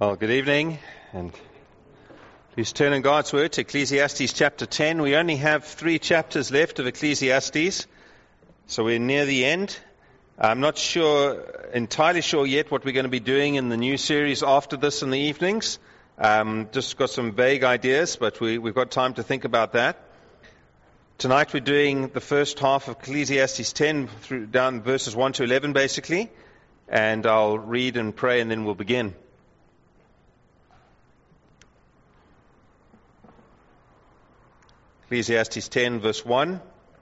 Well, good evening, and please turn in God's Word to Ecclesiastes chapter 10. We only have 3 chapters left of Ecclesiastes, so we're near the end. I'm not entirely sure yet what we're going to be doing in the new series after this in the evenings. Just got some vague ideas, but we've got time to think about that. Tonight we're doing the first half of Ecclesiastes 10 down verses 1 to 11 basically, and I'll read and pray and then we'll begin. Ecclesiastes 10 verse 1.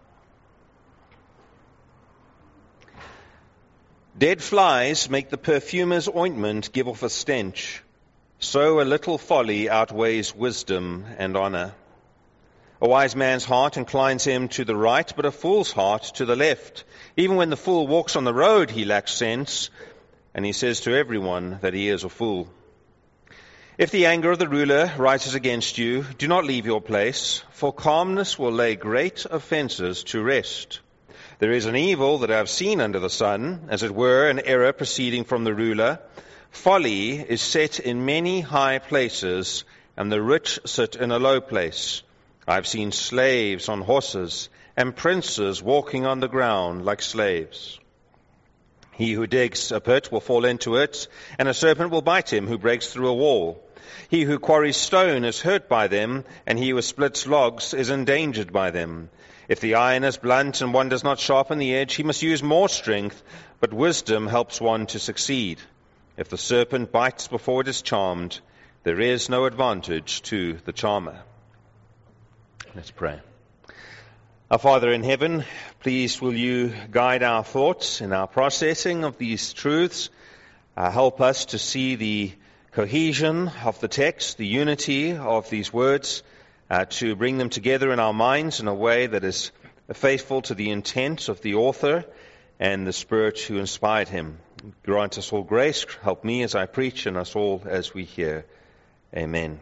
Dead flies make the perfumer's ointment give off a stench. So a little folly outweighs wisdom and honor. A wise man's heart inclines him to the right, but a fool's heart to the left. Even when the fool walks on the road, he lacks sense, and he says to everyone that he is a fool. If the anger of the ruler rises against you, do not leave your place, for calmness will lay great offenses to rest. There is an evil that I have seen under the sun, as it were an error proceeding from the ruler. Folly is set in many high places, and the rich sit in a low place. I have seen slaves on horses, and princes walking on the ground like slaves. He who digs a pit will fall into it, and a serpent will bite him who breaks through a wall. He who quarries stone is hurt by them, and he who splits logs is endangered by them. If the iron is blunt and one does not sharpen the edge, he must use more strength, but wisdom helps one to succeed. If the serpent bites before it is charmed, there is no advantage to the charmer. Let's pray. Our Father in heaven, please will you guide our thoughts in our processing of these truths. Help us to see the cohesion of the text, the unity of these words, to bring them together in our minds in a way that is faithful to the intent of the author and the Spirit who inspired him. Grant us all grace. Help me as I preach and us all as we hear. Amen.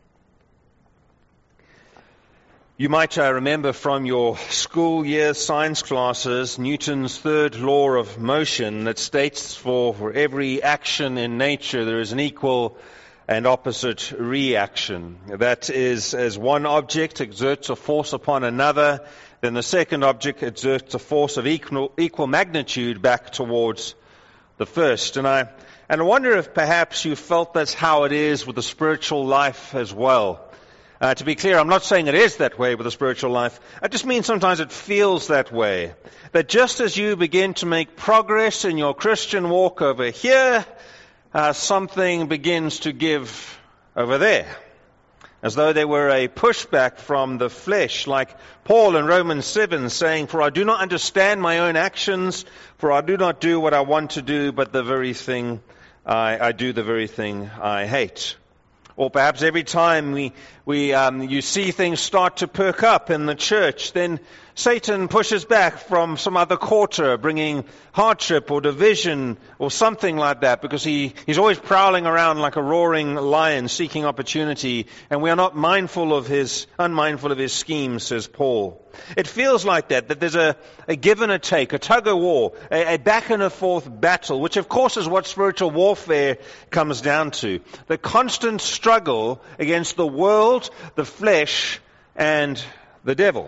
You might remember from your school year science classes Newton's third law of motion that states for every action in nature there is an equal and opposite reaction. That is, as one object exerts a force upon another, then the second object exerts a force of equal magnitude back towards the first. And I wonder if perhaps you felt that's how it is with the spiritual life as well. To be clear, I'm not saying it is that way with the spiritual life. I just mean sometimes it feels that way. That just as you begin to make progress in your Christian walk over here, something begins to give over there. As though there were a pushback from the flesh, like Paul in Romans 7 saying, "For I do not understand my own actions, for I do not do what I want to do, but the very thing I do the very thing I hate." Or perhaps every time you see things start to perk up in the church, then Satan pushes back from some other quarter, bringing hardship or division or something like that, because he's always prowling around like a roaring lion seeking opportunity, and we are not unmindful of his schemes, says Paul. It feels like that there's a give and a take, a tug of war, a back and a forth battle, which of course is what spiritual warfare comes down to. The constant struggle against the world, the flesh, and the devil.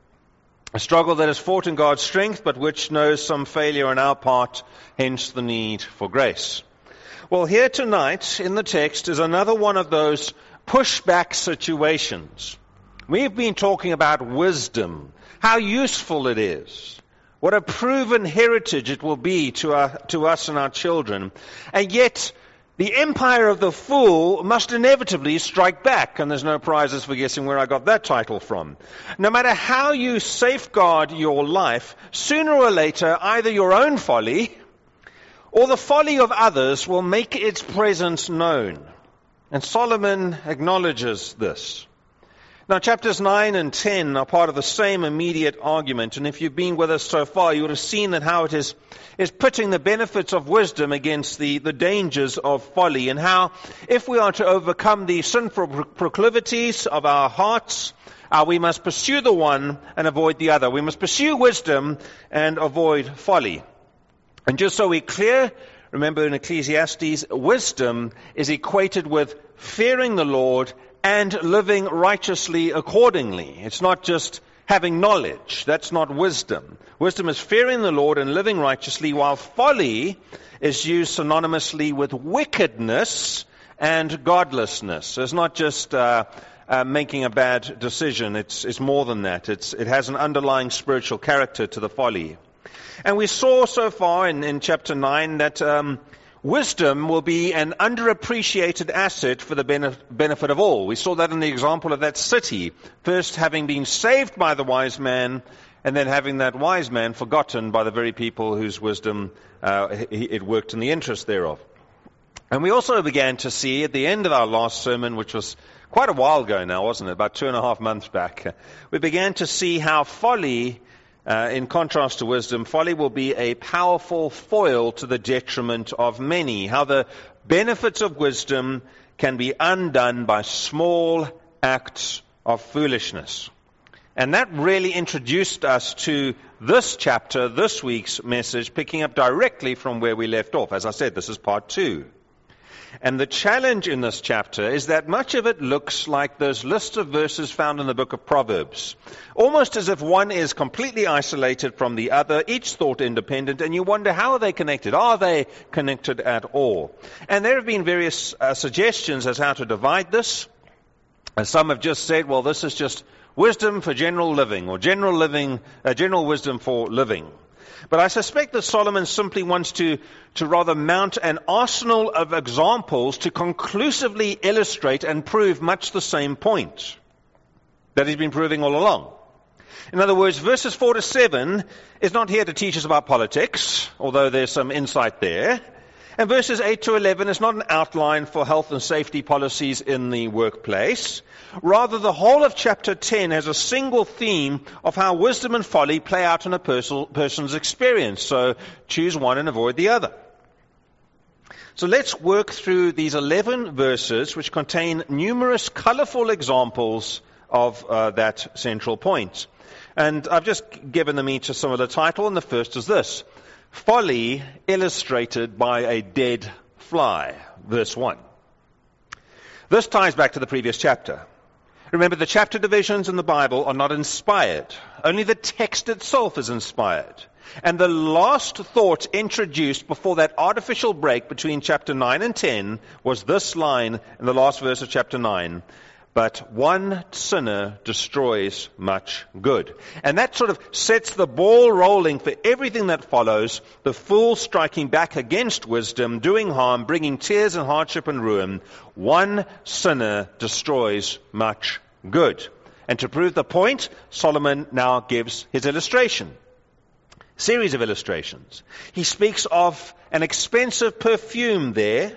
A struggle that is fought in God's strength, but which knows some failure on our part, hence the need for grace. Well, here tonight in the text is another one of those pushback situations. We've been talking about wisdom, how useful it is, what a proven heritage it will be to us and our children. And yet, the empire of the fool must inevitably strike back, and there's no prizes for guessing where I got that title from. No matter how you safeguard your life, sooner or later, either your own folly or the folly of others will make its presence known. And Solomon acknowledges this. Now, chapters 9 and 10 are part of the same immediate argument, and if you've been with us so far, you would have seen that how it is putting the benefits of wisdom against the dangers of folly, and how if we are to overcome the sinful proclivities of our hearts, we must pursue the one and avoid the other. We must pursue wisdom and avoid folly. And just so we're clear, Remember in Ecclesiastes, wisdom is equated with fearing the Lord and living righteously accordingly. It's not just having knowledge. That's not wisdom. Wisdom is fearing the Lord and living righteously, while folly is used synonymously with wickedness and godlessness. It's not just making a bad decision. It's more than that. It has an underlying spiritual character to the folly. And we saw so far in chapter 9 that wisdom will be an underappreciated asset for the benefit of all. We saw that in the example of that city, first having been saved by the wise man, and then having that wise man forgotten by the very people whose wisdom it worked in the interest thereof. And we also began to see at the end of our last sermon, which was quite a while ago now, wasn't it? About 2.5 months back. We began to see how folly, in contrast to wisdom, folly will be a powerful foil to the detriment of many. How the benefits of wisdom can be undone by small acts of foolishness. And that really introduced us to this chapter, this week's message, picking up directly from where we left off. As I said, this is part 2. And the challenge in this chapter is that much of it looks like those lists of verses found in the book of Proverbs. Almost as if one is completely isolated from the other, each thought independent, and you wonder, how are they connected? Are they connected at all? And there have been various suggestions as how to divide this. Some have just said, well, this is just wisdom for general living, or general wisdom for living. But I suspect that Solomon simply wants to rather mount an arsenal of examples to conclusively illustrate and prove much the same point that he's been proving all along. In other words, verses 4 to 7 is not here to teach us about politics, although there's some insight there. And verses 8 to 11 is not an outline for health and safety policies in the workplace. Rather, the whole of chapter 10 has a single theme of how wisdom and folly play out in a person's experience. So choose one and avoid the other. So let's work through these 11 verses, which contain numerous colorful examples of that central point. And I've just given them each a similar title, and the first is this: Folly illustrated by a dead fly, verse 1. This ties back to the previous chapter. Remember, the chapter divisions in the Bible are not inspired. Only the text itself is inspired. And the last thought introduced before that artificial break between chapter 9 and 10 was this line in the last verse of chapter 9. But one sinner destroys much good. And that sort of sets the ball rolling for everything that follows. The fool striking back against wisdom, doing harm, bringing tears and hardship and ruin. One sinner destroys much good. And to prove the point, Solomon now gives his illustration. Series of illustrations. He speaks of an expensive perfume there,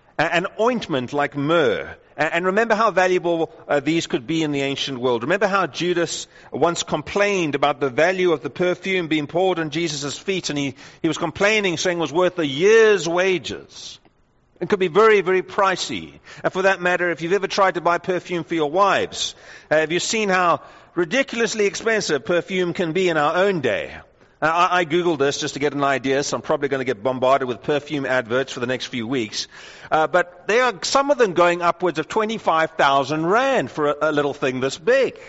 an ointment like myrrh. And remember how valuable these could be in the ancient world. Remember how Judas once complained about the value of the perfume being poured on Jesus' feet, and he was complaining, saying it was worth a year's wages. It could be very, very pricey. And for that matter, if you've ever tried to buy perfume for your wives, have you seen how ridiculously expensive perfume can be in our own day? I Googled this just to get an idea, so I'm probably going to get bombarded with perfume adverts for the next few weeks. But there are some of them going upwards of 25,000 rand for a little thing this big.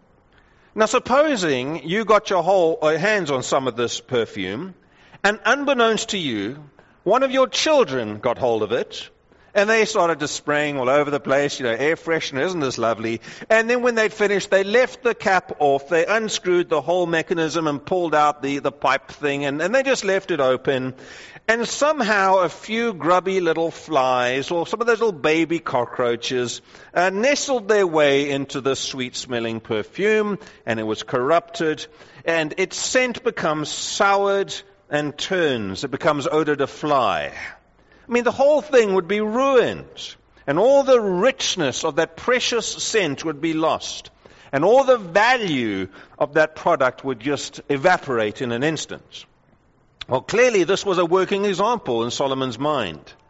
Now, supposing you got your hands on some of this perfume, and unbeknownst to you, one of your children got hold of it, and they started just spraying all over the place, air freshener, isn't this lovely? And then when they'd finished, they left the cap off, they unscrewed the whole mechanism and pulled out the pipe thing, and they just left it open. And somehow a few grubby little flies, or some of those little baby cockroaches, nestled their way into the sweet-smelling perfume, and it was corrupted, and its scent becomes soured and turns. It becomes odor de fly. I mean, the whole thing would be ruined, and all the richness of that precious scent would be lost, and all the value of that product would just evaporate in an instant. Well, clearly this was a working example in Solomon's mind.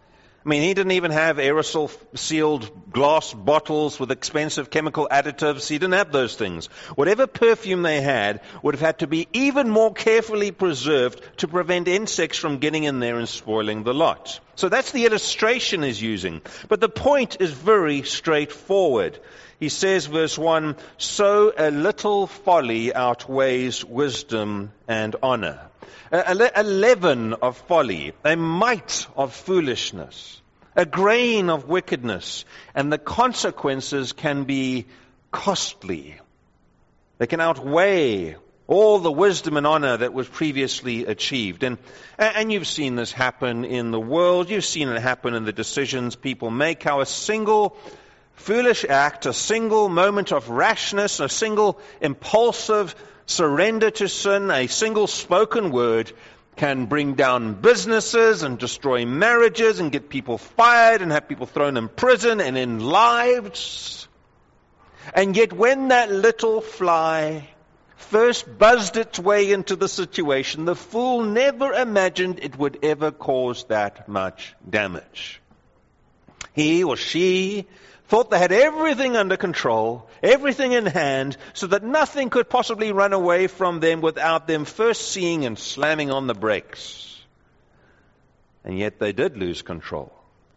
I mean, he didn't even have aerosol-sealed glass bottles with expensive chemical additives. He didn't have those things. Whatever perfume they had would have had to be even more carefully preserved to prevent insects from getting in there and spoiling the lot. So that's the illustration he's using. But the point is very straightforward. He says, verse 1, "So a little folly outweighs wisdom and honor." A leaven of folly, a mite of foolishness, a grain of wickedness, and the consequences can be costly. They can outweigh all the wisdom and honor that was previously achieved. And you've seen this happen in the world. You've seen it happen in the decisions people make, how a single foolish act, a single moment of rashness, a single impulsive surrender to sin, a single spoken word can bring down businesses and destroy marriages and get people fired and have people thrown in prison and in lives. And yet when that little fly first buzzed its way into the situation, the fool never imagined it would ever cause that much damage. He or she thought they had everything under control, everything in hand, so that nothing could possibly run away from them without them first seeing and slamming on the brakes. And yet they did lose control.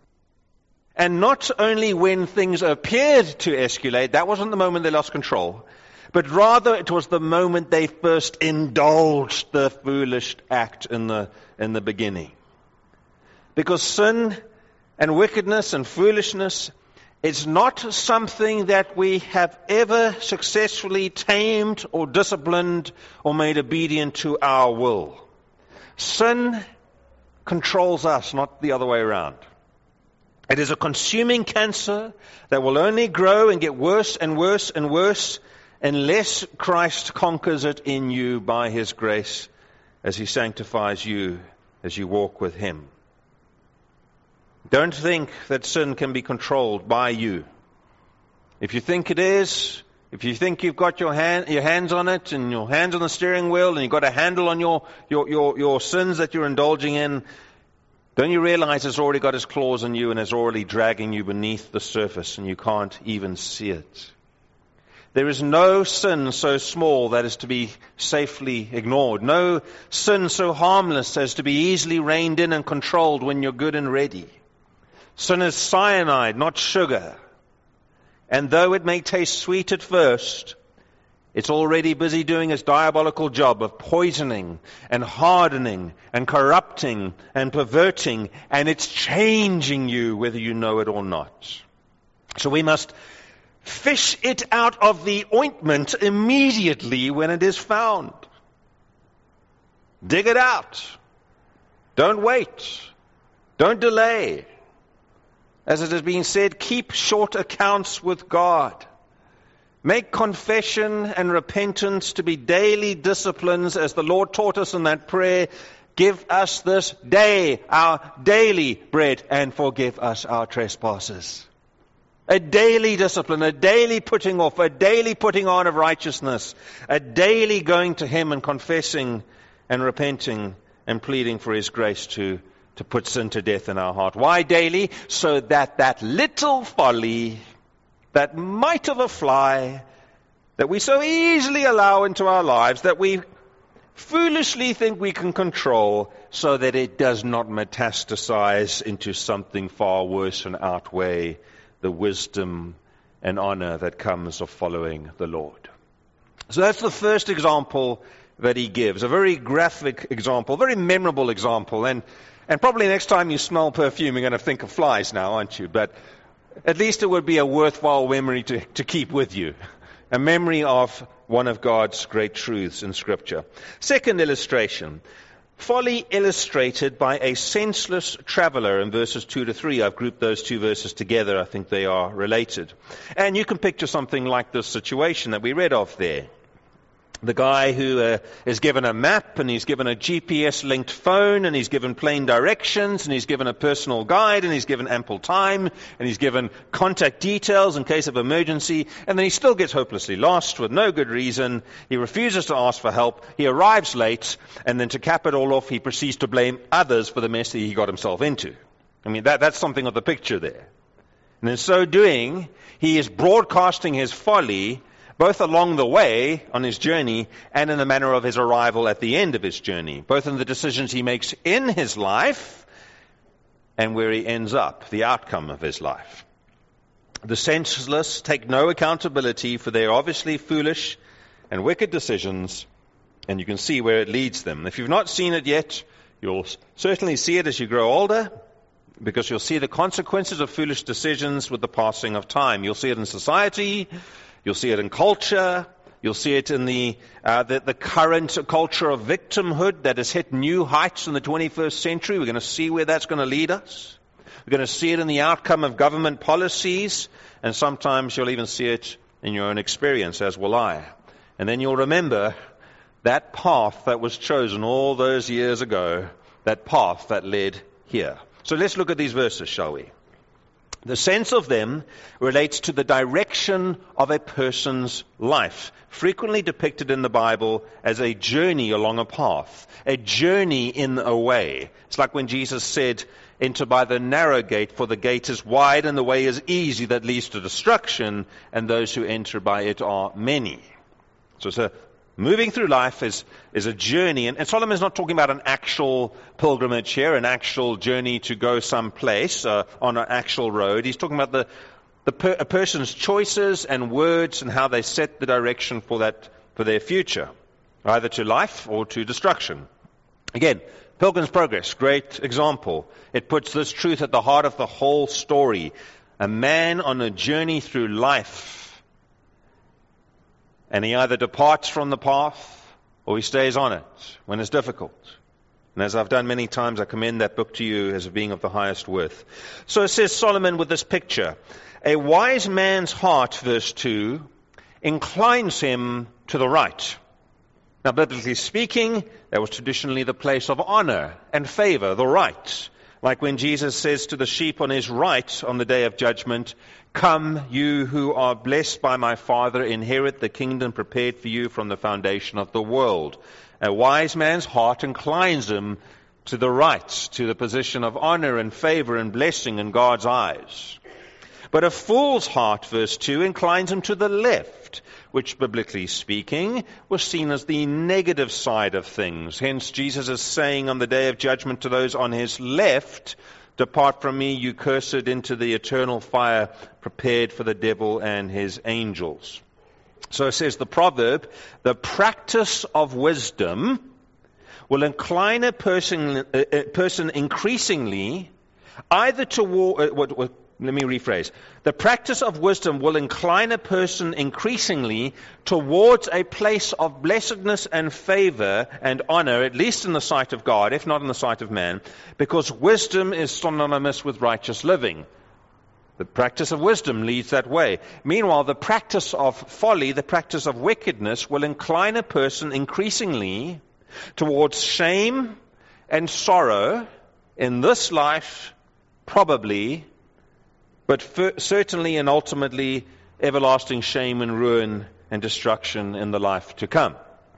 And not only when things appeared to escalate, that wasn't the moment they lost control, but rather it was the moment they first indulged the foolish act in the beginning. Because sin and wickedness and foolishness, it's not something that we have ever successfully tamed or disciplined or made obedient to our will. Sin controls us, not the other way around. It is a consuming cancer that will only grow and get worse and worse and worse unless Christ conquers it in you by His grace as He sanctifies you as you walk with Him. Don't think that sin can be controlled by you. If you think it is, if you think you've got your hands on it and your hands on the steering wheel and you've got a handle on your sins that you're indulging in, don't you realize it's already got its claws on you and is already dragging you beneath the surface and you can't even see it? There is no sin so small that is to be safely ignored. No sin so harmless as to be easily reined in and controlled when you're good and ready. Sin is cyanide, not sugar. And though it may taste sweet at first, it's already busy doing its diabolical job of poisoning and hardening and corrupting and perverting, and it's changing you whether you know it or not. So we must fish it out of the ointment immediately when it is found. Dig it out. Don't wait. Don't delay. As it has been said, keep short accounts with God. Make confession and repentance to be daily disciplines, as the Lord taught us in that prayer. Give us this day our daily bread and forgive us our trespasses. A daily discipline, a daily putting off, a daily putting on of righteousness, a daily going to Him and confessing and repenting and pleading for His grace to put sin to death in our heart. Why daily? So that little folly, that mite of a fly that we so easily allow into our lives, that we foolishly think we can control, so that it does not metastasize into something far worse and outweigh the wisdom and honor that comes of following the Lord. So that's the first example that he gives, a very graphic example, a very memorable example. And probably next time you smell perfume, you're going to think of flies now, aren't you? But at least it would be a worthwhile memory to keep with you. A memory of one of God's great truths in Scripture. Second illustration. Folly illustrated by a senseless traveler in verses 2 to 3. I've grouped those two verses together. I think they are related. And you can picture something like this situation that we read of there. The guy who is given a map, and he's given a GPS-linked phone, and he's given plain directions, and he's given a personal guide, and he's given ample time, and he's given contact details in case of emergency, and then he still gets hopelessly lost with no good reason. He refuses to ask for help. He arrives late, and then to cap it all off, he proceeds to blame others for the mess that he got himself into. I mean, that's something of the picture there. And in so doing, he is broadcasting his folly both along the way on his journey and in the manner of his arrival at the end of his journey, both in the decisions he makes in his life and where he ends up, the outcome of his life. The senseless take no accountability for their obviously foolish and wicked decisions, and you can see where it leads them. If you've not seen it yet, you'll certainly see it as you grow older, because you'll see the consequences of foolish decisions with the passing of time. You'll see it in society, you'll see it in culture, you'll see it in the current culture of victimhood that has hit new heights in the 21st century. We're going to see where that's going to lead us. We're going to see it in the outcome of government policies, and sometimes you'll even see it in your own experience, as will I. And then you'll remember that path that was chosen all those years ago, that path that led here. So let's look at these verses, shall we? The sense of them relates to the direction of a person's life, frequently depicted in the Bible as a journey along a path, a journey in a way. It's like when Jesus said, "Enter by the narrow gate, for the gate is wide and the way is easy that leads to destruction, and those who enter by it are many." So moving through life is a journey, and Solomon's not talking about an actual pilgrimage here, an actual journey to go someplace on an actual road. He's talking about a person's choices and words and how they set the direction for their future, either to life or to destruction. Again, Pilgrim's Progress, great example. It puts this truth at the heart of the whole story. A man on a journey through life, and he either departs from the path or he stays on it when it's difficult. And as I've done many times, I commend that book to you as being of the highest worth. So it says Solomon with this picture, a wise man's heart, verse 2, inclines him to the right. Now, biblically speaking, that was traditionally the place of honor and favor, the right. Like when Jesus says to the sheep on his right on the day of judgment, "Come, you who are blessed by my Father, inherit the kingdom prepared for you from the foundation of the world." A wise man's heart inclines him to the right, to the position of honor and favor and blessing in God's eyes. But a fool's heart, verse 2, inclines him to the left, which, biblically speaking, was seen as the negative side of things. Hence, Jesus is saying on the day of judgment to those on his left, "Depart from me, you cursed, into the eternal fire prepared for the devil and his angels." So it says the proverb, the practice of wisdom will incline a person increasingly either toward... Let me rephrase. The practice of wisdom will incline a person increasingly towards a place of blessedness and favor and honor, at least in the sight of God, if not in the sight of man, because wisdom is synonymous with righteous living. The practice of wisdom leads that way. Meanwhile, the practice of folly, the practice of wickedness, will incline a person increasingly towards shame and sorrow in this life, probably, but certainly and ultimately everlasting shame and ruin and destruction in the life to come.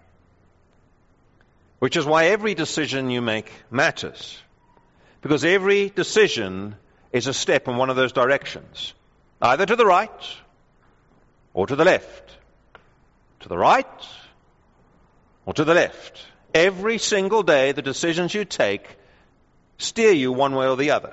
Which is why every decision you make matters. Because every decision is a step in one of those directions. Either to the right or to the left. To the right or to the left. Every single day the decisions you take steer you one way or the other.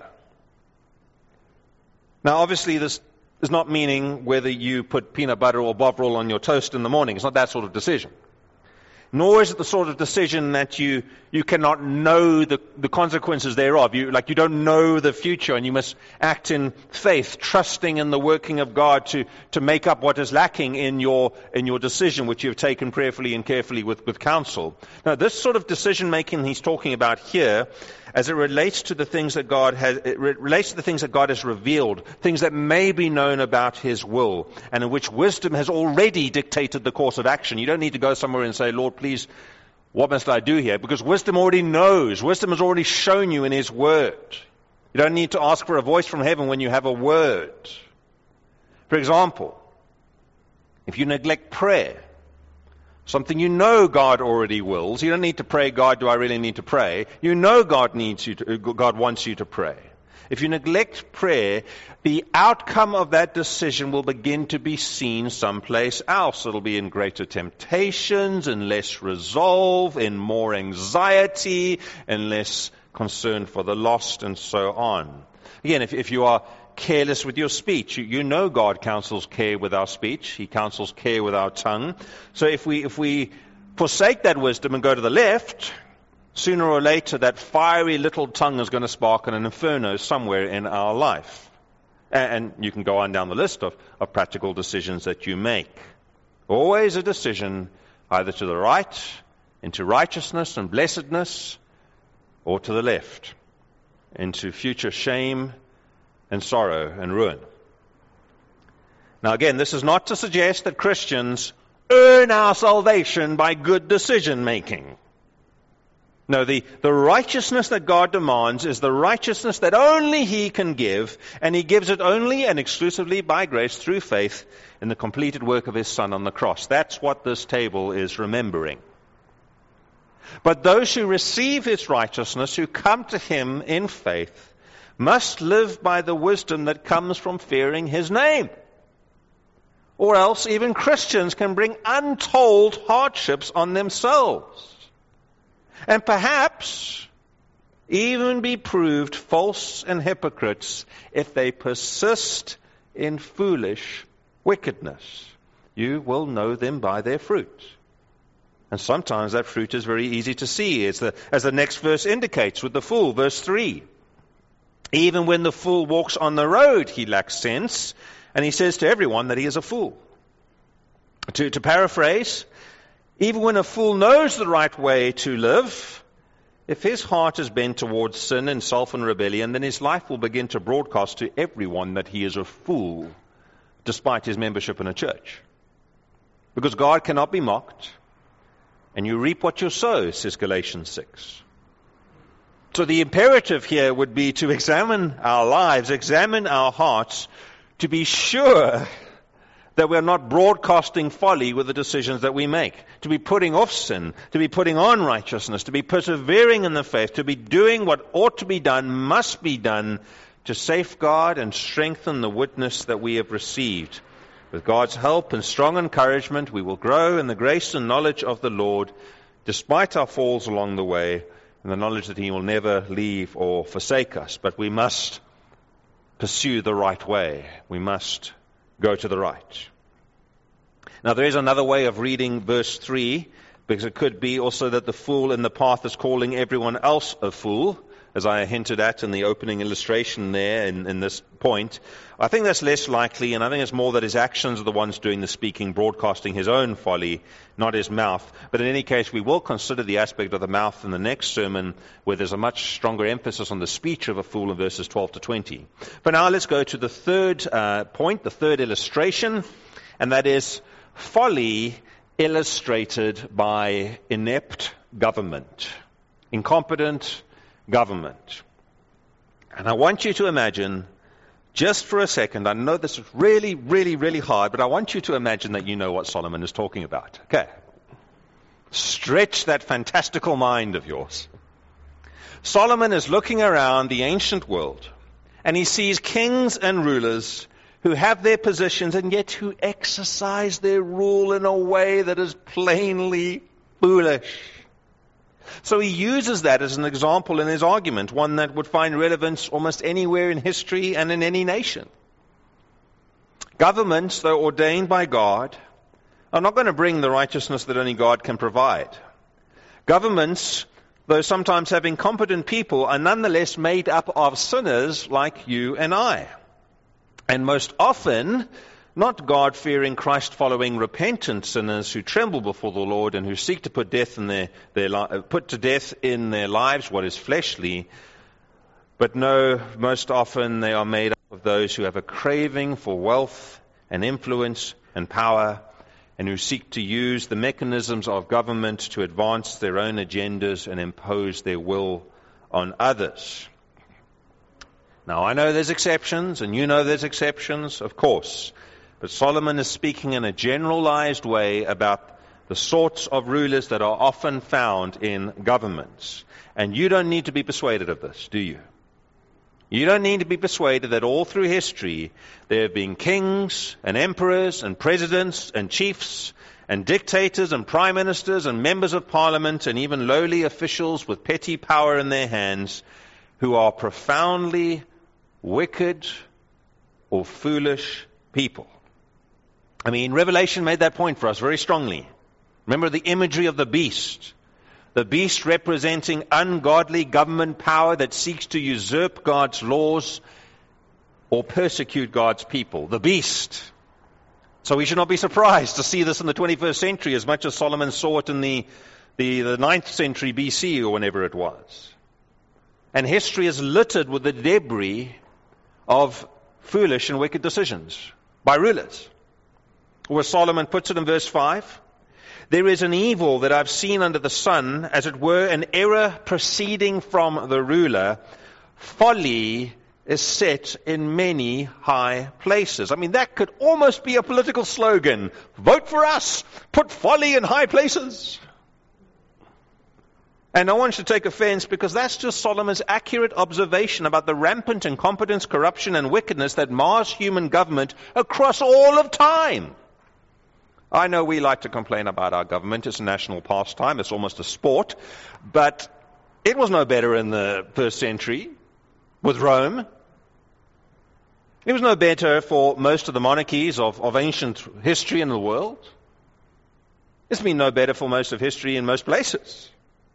Now, obviously, this is not meaning whether you put peanut butter or Bovril on your toast in the morning. It's not that sort of decision. Nor is it the sort of decision that you cannot know the consequences thereof. You don't know the future, and you must act in faith, trusting in the working of God to make up what is lacking in your decision, which you have taken prayerfully and carefully with counsel. Now, this sort of decision making he's talking about here, as it relates to the things that God has revealed, things that may be known about His will, and in which wisdom has already dictated the course of action. You don't need to go somewhere and say, "Lord, please, what must I do here?" Because wisdom already knows. Wisdom has already shown you in His Word. You don't need to ask for a voice from heaven when you have a word. For example, if you neglect prayer, something you know God already wills, you don't need to pray, "God, do I really need to pray?" You know God wants you to pray. If you neglect prayer, the outcome of that decision will begin to be seen someplace else. It'll be in greater temptations, in less resolve, in more anxiety, and less concern for the lost, and so on. Again, if you are careless with your speech, you know God counsels care with our speech. He counsels care with our tongue. So if we forsake that wisdom and go to the left, sooner or later, that fiery little tongue is going to spark an inferno somewhere in our life. And you can go on down the list of practical decisions that you make. Always a decision either to the right, into righteousness and blessedness, or to the left, into future shame and sorrow and ruin. Now again, this is not to suggest that Christians earn our salvation by good decision making. No, the righteousness that God demands is the righteousness that only He can give, and He gives it only and exclusively by grace through faith in the completed work of His Son on the cross. That's what this table is remembering. But those who receive His righteousness, who come to Him in faith, must live by the wisdom that comes from fearing His name. Or else even Christians can bring untold hardships on themselves. And perhaps even be proved false and hypocrites if they persist in foolish wickedness. You will know them by their fruit. And sometimes that fruit is very easy to see, as the next verse indicates with the fool, verse 3. Even when the fool walks on the road, he lacks sense, and he says to everyone that he is a fool. To paraphrase, even when a fool knows the right way to live, if his heart is bent towards sin and self and rebellion, then his life will begin to broadcast to everyone that he is a fool, despite his membership in a church. Because God cannot be mocked, and you reap what you sow, says Galatians 6. So the imperative here would be to examine our lives, examine our hearts, to be sure that we're not broadcasting folly with the decisions that we make, to be putting off sin, to be putting on righteousness, to be persevering in the faith, to be doing what ought to be done, must be done, to safeguard and strengthen the witness that we have received. With God's help and strong encouragement, we will grow in the grace and knowledge of the Lord, despite our falls along the way, and the knowledge that He will never leave or forsake us. But we must pursue the right way. We must go to the right. Now there is another way of reading verse 3, because it could be also that the fool in the path is calling everyone else a fool, as I hinted at in the opening illustration there in this point. I think that's less likely, and I think it's more that his actions are the ones doing the speaking, broadcasting his own folly, not his mouth. But in any case, we will consider the aspect of the mouth in the next sermon, where there's a much stronger emphasis on the speech of a fool in verses 12 to 20. But now let's go to the third point, the third illustration, and that is folly illustrated by inept government, incompetent government. And I want you to imagine, just for a second, I know this is really, really, really hard, but I want you to imagine that you know what Solomon is talking about. Okay. Stretch that fantastical mind of yours. Solomon is looking around the ancient world, and he sees kings and rulers who have their positions and yet who exercise their rule in a way that is plainly foolish. So he uses that as an example in his argument, one that would find relevance almost anywhere in history and in any nation. Governments, though ordained by God, are not going to bring the righteousness that only God can provide. Governments, though sometimes have incompetent people, are nonetheless made up of sinners like you and I. And most often, not God-fearing, Christ-following, repentant sinners who tremble before the Lord and who seek to put to death in their lives what is fleshly, but no, most often they are made up of those who have a craving for wealth and influence and power, and who seek to use the mechanisms of government to advance their own agendas and impose their will on others. Now, I know there's exceptions, and you know there's exceptions, of course. But Solomon is speaking in a generalized way about the sorts of rulers that are often found in governments. And you don't need to be persuaded of this, do you? You don't need to be persuaded that all through history there have been kings and emperors and presidents and chiefs and dictators and prime ministers and members of parliament and even lowly officials with petty power in their hands who are profoundly wicked or foolish people. I mean, Revelation made that point for us very strongly. Remember the imagery of the beast. The beast representing ungodly government power that seeks to usurp God's laws or persecute God's people. The beast. So we should not be surprised to see this in the 21st century as much as Solomon saw it in the 9th century BC or whenever it was. And history is littered with the debris of foolish and wicked decisions by rulers. Where Solomon puts it in verse 5, there is an evil that I've seen under the sun, as it were an error proceeding from the ruler. Folly is set in many high places. I mean, that could almost be a political slogan. Vote for us. Put folly in high places. And no one should take offense, because that's just Solomon's accurate observation about the rampant incompetence, corruption, and wickedness that mars human government across all of time. I know we like to complain about our government. It's a national pastime. It's almost a sport. But it was no better in the first century with Rome. It was no better for most of the monarchies of ancient history in the world. It's been no better for most of history in most places.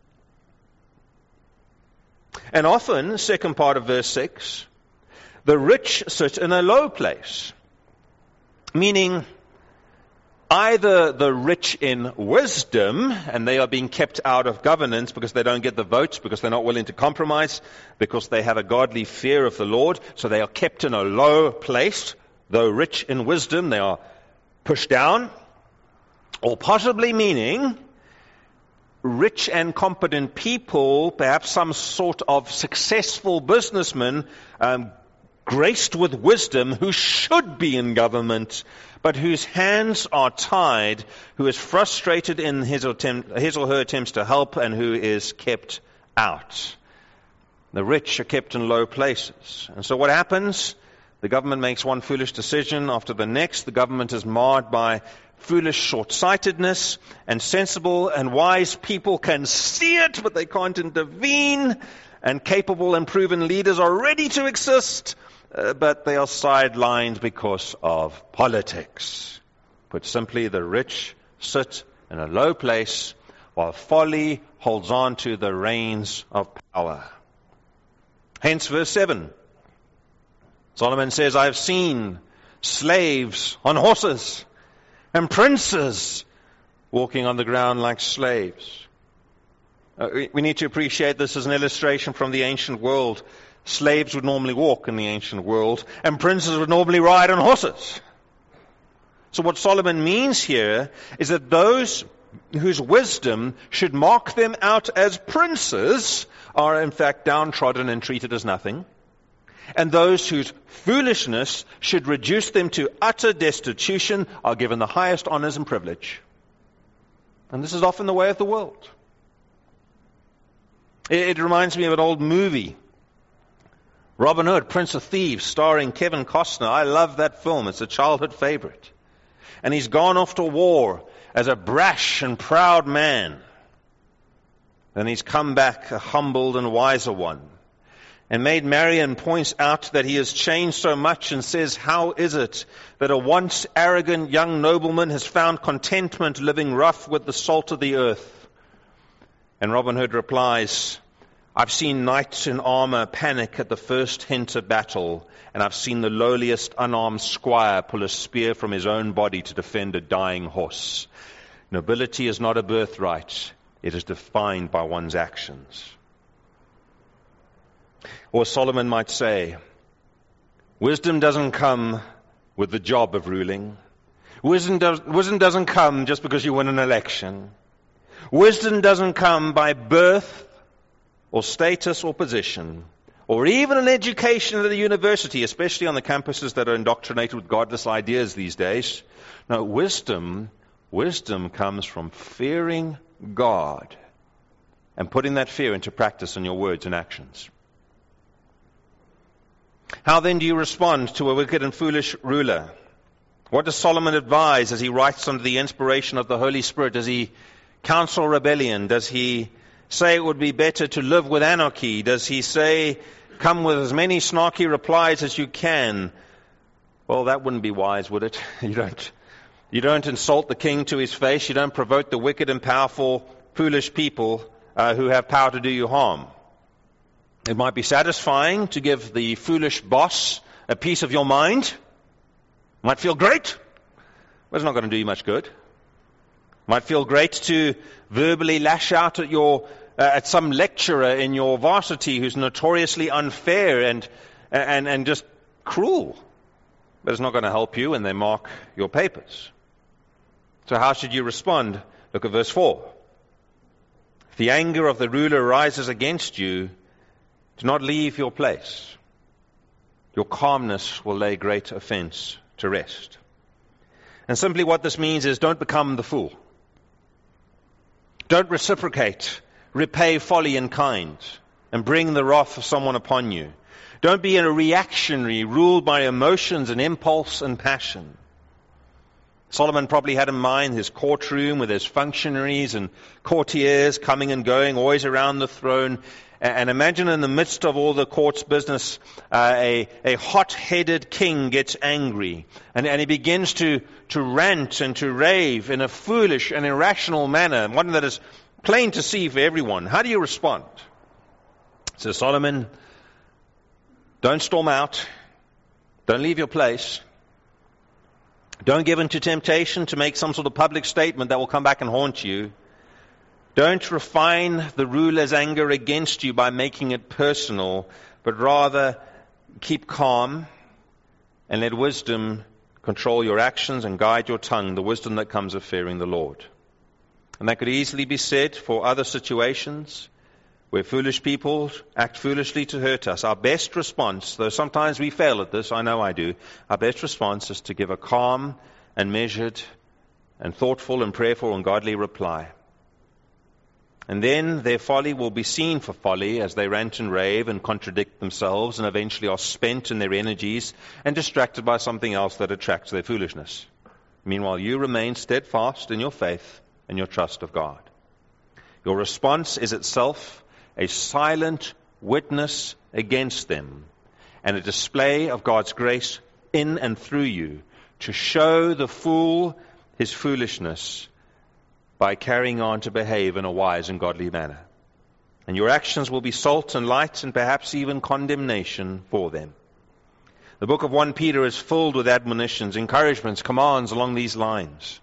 And often, second part of verse 6, the rich sit in a low place. Meaning, either the rich in wisdom, and they are being kept out of governance because they don't get the votes, because they're not willing to compromise, because they have a godly fear of the Lord, so they are kept in a low place. Though rich in wisdom, they are pushed down. Or possibly meaning, rich and competent people, perhaps some sort of successful businessman, graced with wisdom, who should be in government, but whose hands are tied, who is frustrated in his or her attempts to help, and who is kept out. The rich are kept in low places. And so what happens? The government makes one foolish decision after the next. The government is marred by foolish short-sightedness, and sensible and wise people can see it, but they can't intervene. And capable and proven leaders are ready to exist, but they are sidelined because of politics. Put simply, the rich sit in a low place while folly holds on to the reins of power. Hence verse 7. Solomon says, I have seen slaves on horses and princes walking on the ground like slaves. We need to appreciate this as an illustration from the ancient world. Slaves would normally walk in the ancient world, and princes would normally ride on horses. So what Solomon means here is that those whose wisdom should mark them out as princes are in fact downtrodden and treated as nothing. And those whose foolishness should reduce them to utter destitution are given the highest honors and privilege. And this is often the way of the world. It reminds me of an old movie, Robin Hood, Prince of Thieves, starring Kevin Costner. I love that film. It's a childhood favorite. And he's gone off to war as a brash and proud man. And he's come back a humbled and wiser one. And Maid Marian points out that he has changed so much and says, how is it that a once arrogant young nobleman has found contentment living rough with the salt of the earth? And Robin Hood replies, I've seen knights in armor panic at the first hint of battle, and I've seen the lowliest unarmed squire pull a spear from his own body to defend a dying horse. Nobility is not a birthright. It is defined by one's actions. Or Solomon might say, wisdom doesn't come with the job of ruling. Wisdom doesn't come just because you win an election. Wisdom doesn't come by birth or status or position, or even an education at a university, especially on the campuses that are indoctrinated with godless ideas these days. No, wisdom comes from fearing God and putting that fear into practice in your words and actions. How then do you respond to a wicked and foolish ruler? What does Solomon advise as he writes under the inspiration of the Holy Spirit? Does he counsel rebellion? Does he say it would be better to live with anarchy? Does he say, come with as many snarky replies as you can? Well, that wouldn't be wise, would it? You don't insult the king to his face. You don't provoke the wicked and powerful, foolish people who have power to do you harm. It might be satisfying to give the foolish boss a piece of your mind. Might feel great, but it's not going to do you much good. Might feel great to verbally lash out at some lecturer in your varsity who's notoriously unfair and just cruel. But it's not going to help you when they mark your papers. So how should you respond? Look at verse 4. If the anger of the ruler rises against you, do not leave your place. Your calmness will lay great offense to rest. And simply what this means is don't become the fool. Don't reciprocate, repay folly in kind, and bring the wrath of someone upon you. Don't be a reactionary, ruled by emotions and impulse and passion. Solomon probably had in mind his courtroom with his functionaries and courtiers coming and going, always around the throne. And imagine in the midst of all the court's business, a hot-headed king gets angry. And he begins to rant and to rave in a foolish and irrational manner, one that is plain to see for everyone. How do you respond? So Solomon, don't storm out. Don't leave your place. Don't give in to temptation to make some sort of public statement that will come back and haunt you. Don't refine the ruler's anger against you by making it personal, but rather keep calm and let wisdom control your actions and guide your tongue, the wisdom that comes of fearing the Lord. And that could easily be said for other situations where foolish people act foolishly to hurt us. Our best response, though sometimes we fail at this, I know I do, our best response is to give a calm and measured and thoughtful and prayerful and godly reply. And then their folly will be seen for folly as they rant and rave and contradict themselves and eventually are spent in their energies and distracted by something else that attracts their foolishness. Meanwhile, you remain steadfast in your faith and your trust of God. Your response is itself a silent witness against them and a display of God's grace in and through you to show the fool his foolishness by carrying on to behave in a wise and godly manner. And your actions will be salt and light and perhaps even condemnation for them. The book of 1 Peter is filled with admonitions, encouragements, commands along these lines.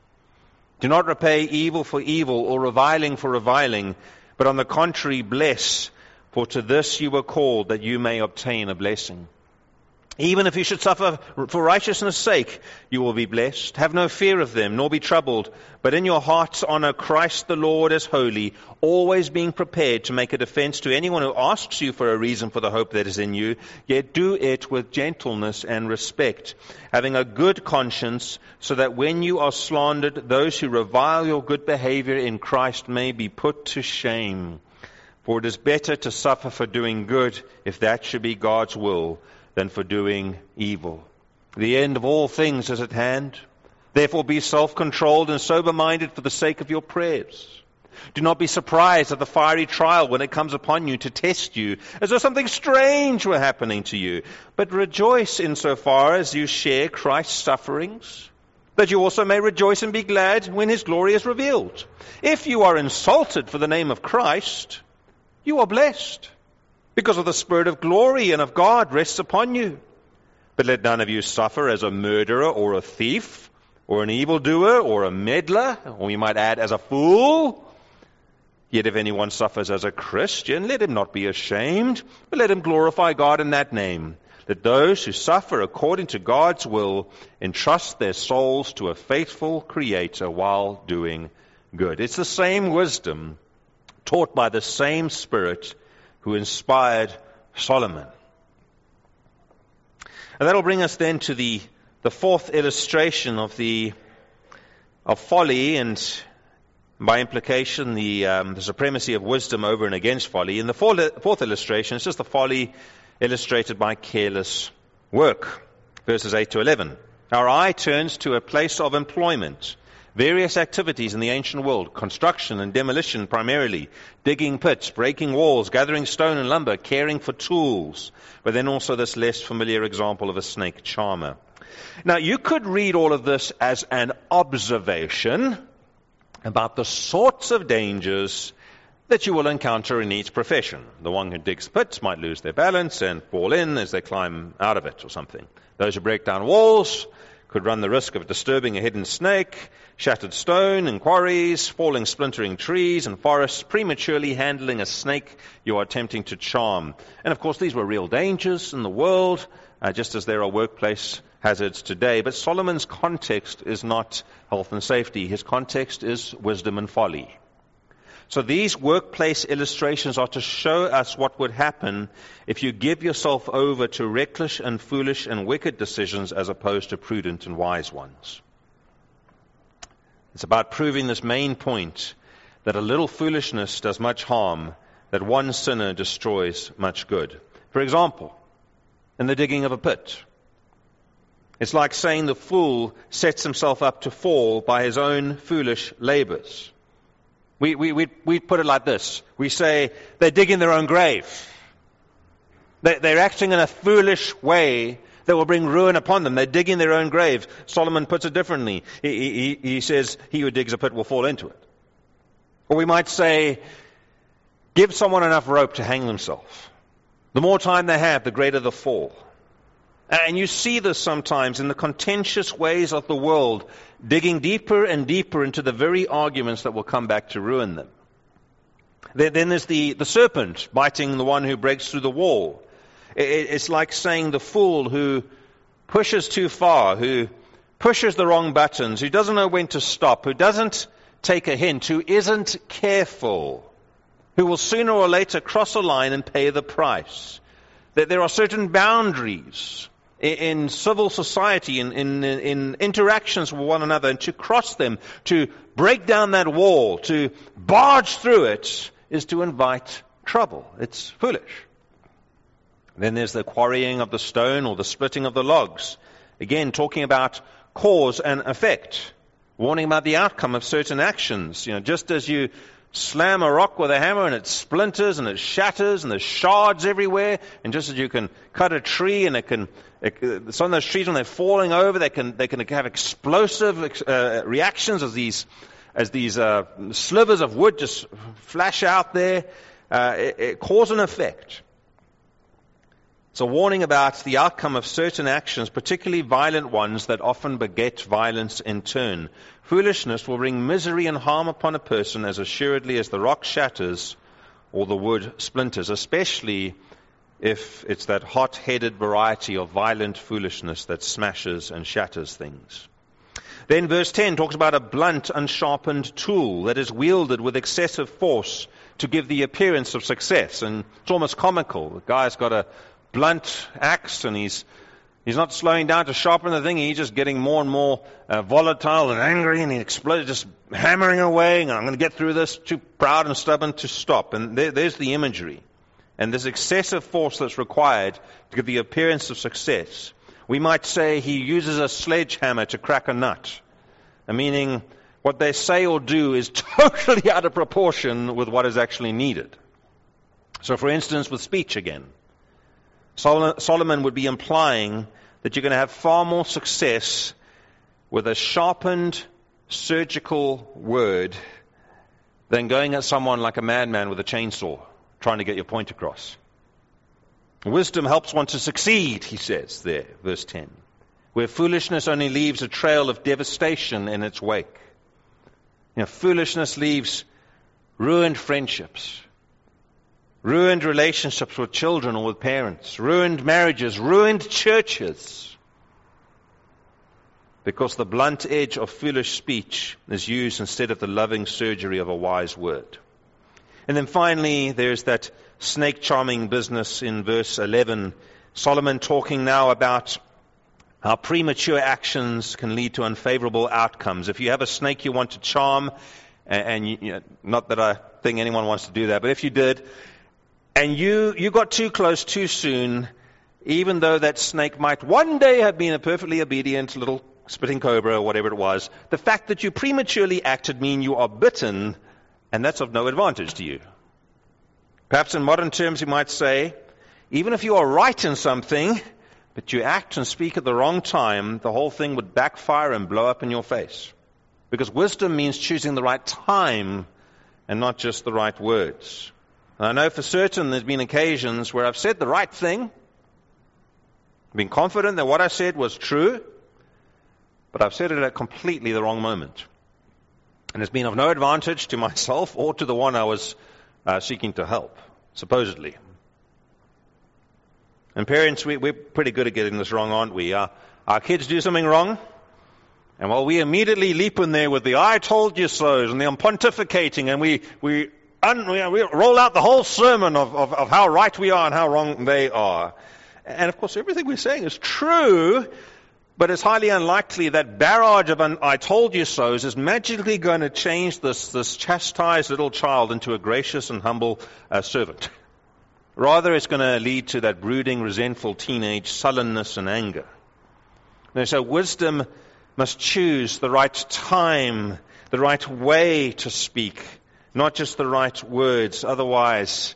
Do not repay evil for evil or reviling for reviling, but on the contrary bless, for to this you were called, that you may obtain a blessing. Even if you should suffer for righteousness' sake, you will be blessed. Have no fear of them, nor be troubled, but in your hearts honor Christ the Lord as holy, always being prepared to make a defense to anyone who asks you for a reason for the hope that is in you, yet do it with gentleness and respect, having a good conscience, so that when you are slandered, those who revile your good behavior in Christ may be put to shame. For it is better to suffer for doing good, if that should be God's will, than for doing evil. The end of all things is at hand. Therefore be self-controlled and sober-minded for the sake of your prayers. Do not be surprised at the fiery trial when it comes upon you to test you, as though something strange were happening to you. But rejoice insofar as you share Christ's sufferings, that you also may rejoice and be glad when his glory is revealed. If you are insulted for the name of Christ, you are blessed, because of the Spirit of glory and of God rests upon you. But let none of you suffer as a murderer or a thief or an evildoer or a meddler, or you might add, as a fool. Yet if anyone suffers as a Christian, let him not be ashamed, but let him glorify God in that name. Let those who suffer according to God's will entrust their souls to a faithful Creator while doing good. It's the same wisdom taught by the same Spirit who inspired Solomon. And that'll bring us then to the fourth illustration of folly, and by implication the supremacy of wisdom over and against folly. In the fourth illustration, it's just the folly illustrated by careless Work, verses 8 to 11. Our eye turns to a place of employment. Various activities in the ancient world, construction and demolition primarily, digging pits, breaking walls, gathering stone and lumber, caring for tools, but then also this less familiar example of a snake charmer. Now, you could read all of this as an observation about the sorts of dangers that you will encounter in each profession. The one who digs pits might lose their balance and fall in as they climb out of it or something. Those who break down walls could run the risk of disturbing a hidden snake, shattered stone in quarries, falling splintering trees and forests, prematurely handling a snake you are attempting to charm. And of course, these were real dangers in the world, just as there are workplace hazards today. But Solomon's context is not health and safety. His context is wisdom and folly. So these workplace illustrations are to show us what would happen if you give yourself over to reckless and foolish and wicked decisions as opposed to prudent and wise ones. It's about proving this main point, that a little foolishness does much harm, that one sinner destroys much good. For example, in the digging of a pit, it's like saying the fool sets himself up to fall by his own foolish labors. We put it like this. We say they're digging their own grave. They're acting in a foolish way that will bring ruin upon them. They're digging their own grave. Solomon puts it differently. He says, he who digs a pit will fall into it. Or we might say, give someone enough rope to hang themselves. The more time they have, the greater the fall. And you see this sometimes in the contentious ways of the world, digging deeper and deeper into the very arguments that will come back to ruin them. Then there's the serpent biting the one who breaks through the wall. It's like saying the fool who pushes too far, who pushes the wrong buttons, who doesn't know when to stop, who doesn't take a hint, who isn't careful, who will sooner or later cross a line and pay the price. That there are certain boundaries in civil society, in interactions with one another, and to cross them, to break down that wall, to barge through it, is to invite trouble. It's foolish. Then there's the quarrying of the stone or the splitting of the logs. Again, talking about cause and effect, warning about the outcome of certain actions. Just as you slam a rock with a hammer and it splinters and it shatters and there's shards everywhere, and just as you can cut a tree and some of those trees, when they're falling over, they can have explosive reactions as these slivers of wood just flash out there. Cause and effect. It's a warning about the outcome of certain actions, particularly violent ones that often beget violence in turn. Foolishness will bring misery and harm upon a person as assuredly as the rock shatters or the wood splinters, especially if it's that hot-headed variety of violent foolishness that smashes and shatters things. Then verse 10 talks about a blunt, unsharpened tool that is wielded with excessive force to give the appearance of success. And it's almost comical. The guy's got a blunt axe and he's not slowing down to sharpen the thing. He's just getting more and more volatile and angry, and he explodes, just hammering away. And I'm going to get through this. Too proud and stubborn to stop. And there's the imagery. And this excessive force that's required to give the appearance of success. We might say he uses a sledgehammer to crack a nut. Meaning what they say or do is totally out of proportion with what is actually needed. So for instance, with speech again, Solomon would be implying that you're going to have far more success with a sharpened surgical word than going at someone like a madman with a chainsaw, trying to get your point across. Wisdom helps one to succeed, he says there, verse 10, where foolishness only leaves a trail of devastation in its wake. Foolishness leaves ruined friendships, ruined relationships with children or with parents, ruined marriages, ruined churches, because the blunt edge of foolish speech is used instead of the loving surgery of a wise word. And then finally, there's that snake charming business in verse 11. Solomon talking now about how premature actions can lead to unfavorable outcomes. If you have a snake you want to charm, and not that I think anyone wants to do that, but if you did, and you got too close too soon, even though that snake might one day have been a perfectly obedient little spitting cobra or whatever it was, the fact that you prematurely acted means you are bitten, and that's of no advantage to you. Perhaps in modern terms you might say, even if you are right in something, but you act and speak at the wrong time, the whole thing would backfire and blow up in your face. Because wisdom means choosing the right time and not just the right words. And I know for certain there's been occasions where I've said the right thing, been confident that what I said was true, but I've said it at completely the wrong moment. And it's been of no advantage to myself or to the one I was seeking to help, supposedly. And parents, we're pretty good at getting this wrong, aren't we? Our kids do something wrong, and while we immediately leap in there with the "I told you so's" and the "I'm pontificating," and we roll out the whole sermon of how right we are and how wrong they are. And of course, everything we're saying is true, but it's highly unlikely that barrage of "I told you so's" is magically going to change this chastised little child into a gracious and humble servant. Rather, it's going to lead to that brooding, resentful teenage sullenness and anger. And so wisdom must choose the right time, the right way to speak, not just the right words. Otherwise,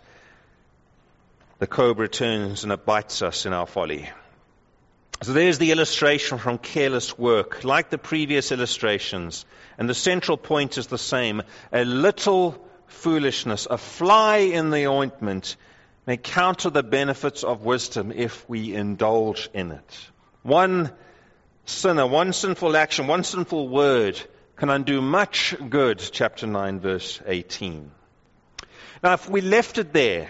the cobra turns and it bites us in our folly. So there's the illustration from careless work, like the previous illustrations. And the central point is the same. A little foolishness, a fly in the ointment, may counter the benefits of wisdom if we indulge in it. One sinner, one sinful action, one sinful word can undo much good, chapter 9, verse 18. Now, if we left it there,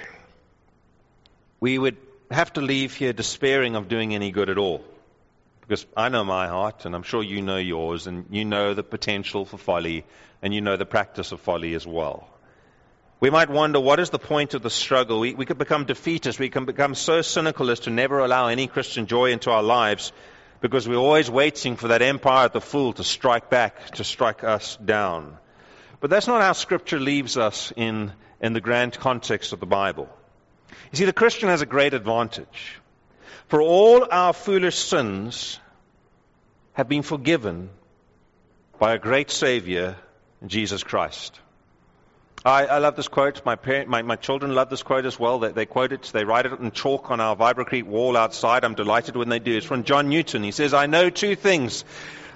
we would have to leave here despairing of doing any good at all. Because I know my heart, and I'm sure you know yours, and you know the potential for folly, and you know the practice of folly as well. We might wonder, what is the point of the struggle? We could become defeatists. We can become so cynical as to never allow any Christian joy into our lives because we're always waiting for that empire of the fool to strike back, to strike us down. But that's not how Scripture leaves us in the grand context of the Bible. You see, the Christian has a great advantage. For all our foolish sins have been forgiven by a great Savior, Jesus Christ. I love this quote. My children love this quote as well. They quote it. They write it in chalk on our Vibracrete wall outside. I'm delighted when they do. It's from John Newton. He says, "I know two things: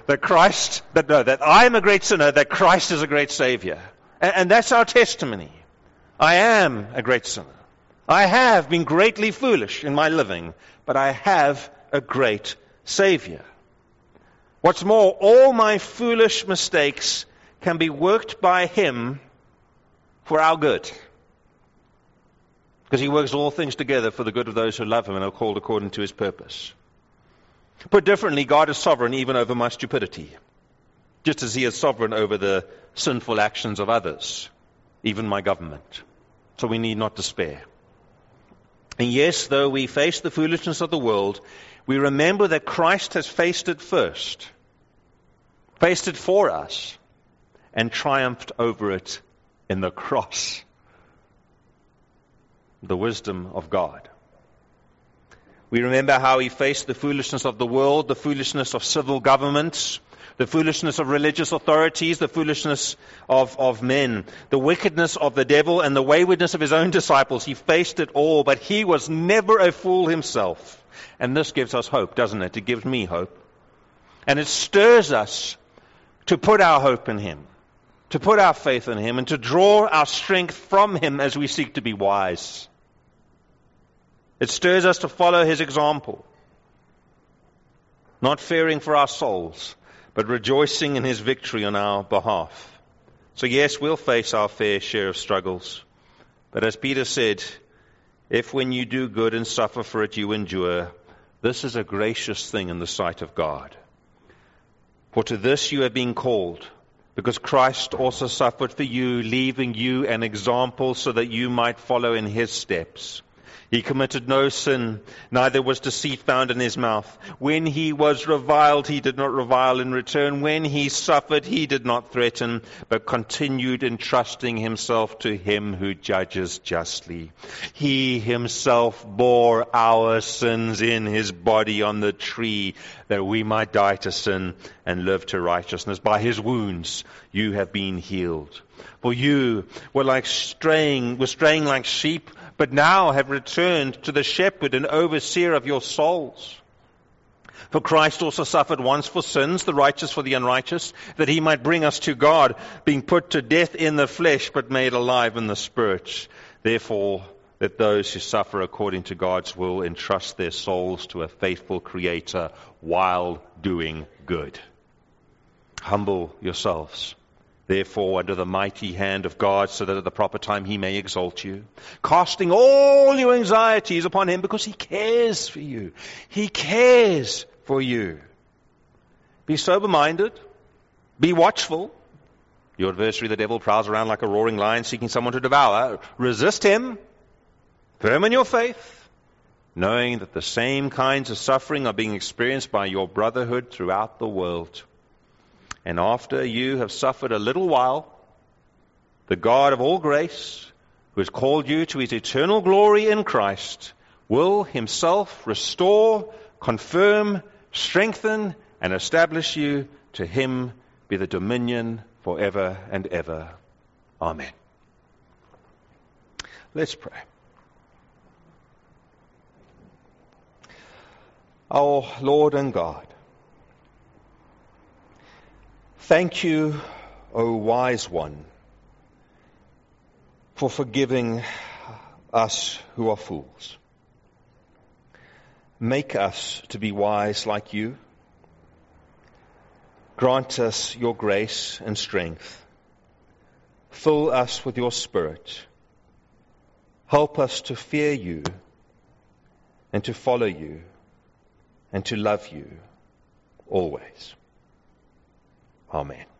that I am a great sinner, that Christ is a great Savior." And that's our testimony. I am a great sinner. I have been greatly foolish in my living, but I have a great Savior. What's more, all my foolish mistakes can be worked by Him for our good. Because He works all things together for the good of those who love Him and are called according to His purpose. Put differently, God is sovereign even over my stupidity, just as He is sovereign over the sinful actions of others, even my government. So we need not despair. And yes, though we face the foolishness of the world, we remember that Christ has faced it first, faced it for us, and triumphed over it in the cross. The wisdom of God. We remember how He faced the foolishness of the world, the foolishness of civil governments, the foolishness of religious authorities, the foolishness of men, the wickedness of the devil, and the waywardness of His own disciples. He faced it all, but He was never a fool Himself. And this gives us hope, doesn't it? It gives me hope. And it stirs us to put our hope in Him, to put our faith in Him, and to draw our strength from Him as we seek to be wise. It stirs us to follow His example, not fearing for our souls, but rejoicing in His victory on our behalf. So yes, we'll face our fair share of struggles. But as Peter said, if when you do good and suffer for it you endure, this is a gracious thing in the sight of God. For to this you have been called, because Christ also suffered for you, leaving you an example so that you might follow in His steps. He committed no sin, neither was deceit found in his mouth. When he was reviled, he did not revile in return. When he suffered, he did not threaten, but continued entrusting himself to him who judges justly. He himself bore our sins in his body on the tree, that we might die to sin and live to righteousness. By his wounds you have been healed. For you were straying like sheep, but now have returned to the shepherd and overseer of your souls. For Christ also suffered once for sins, the righteous for the unrighteous, that he might bring us to God, being put to death in the flesh, but made alive in the spirit. Therefore, let those who suffer according to God's will entrust their souls to a faithful Creator while doing good. Humble yourselves, therefore, under the mighty hand of God, so that at the proper time he may exalt you, casting all your anxieties upon him, because he cares for you. He cares for you. Be sober-minded. Be watchful. Your adversary, the devil, prowls around like a roaring lion, seeking someone to devour. Resist him, firm in your faith, knowing that the same kinds of suffering are being experienced by your brotherhood throughout the world. And after you have suffered a little while, the God of all grace, who has called you to his eternal glory in Christ, will himself restore, confirm, strengthen, and establish you. To him be the dominion forever and ever. Amen. Let's pray. Our Lord and God, thank you, O wise one, for forgiving us who are fools. Make us to be wise like you. Grant us your grace and strength. Fill us with your Spirit. Help us to fear you and to follow you and to love you always. Amen.